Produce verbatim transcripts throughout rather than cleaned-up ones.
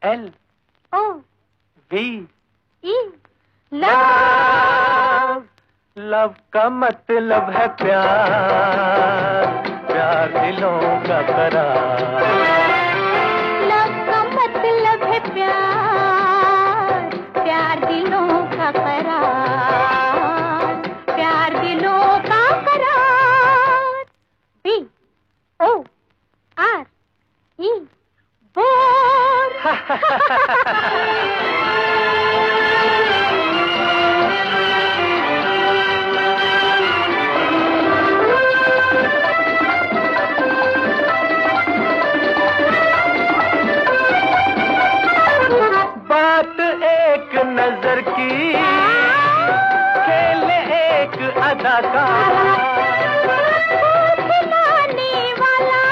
L O V E love. Love का मतलब है प्यार, प्यार दिलों का करार। लव का मतलब है प्यार, प्यार दिलों का करार, प्यार दिलों का करार। B O R E bore. बात एक नजर की, खेल एक अदा का, खिलाने वाला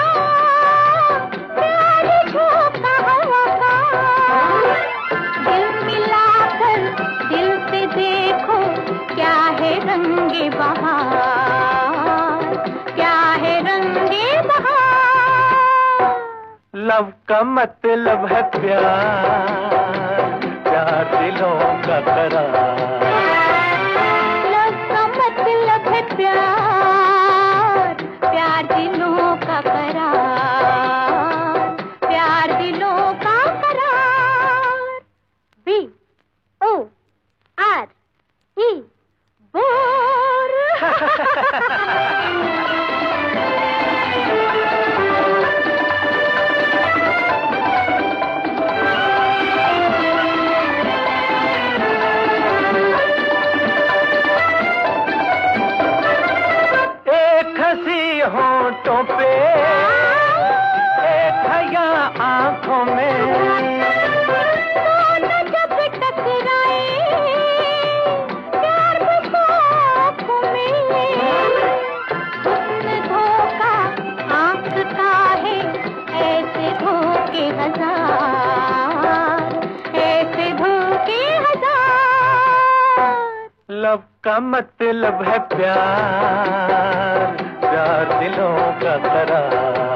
प्यार झोंका हवा का। दिल मिलाकर दिल से देखो, क्या है रंगे बहार, क्या है रंगे बहार। लव का मतलब है प्यार, प्यार दिलों का करार। लव का मतलब है प्यार, प्यार दिलों का करार, प्यार दिलों का करार। B O R E bore. होंठों पे एक हया आंखों में, दोनों जब टकराए प्यार में आंखों में। हुस्न धोखा आंख का है, ऐसे धोखे हजार, ऐसे धोखे हजार। लव का मतलब है प्यार, प्यार दिलों का करार।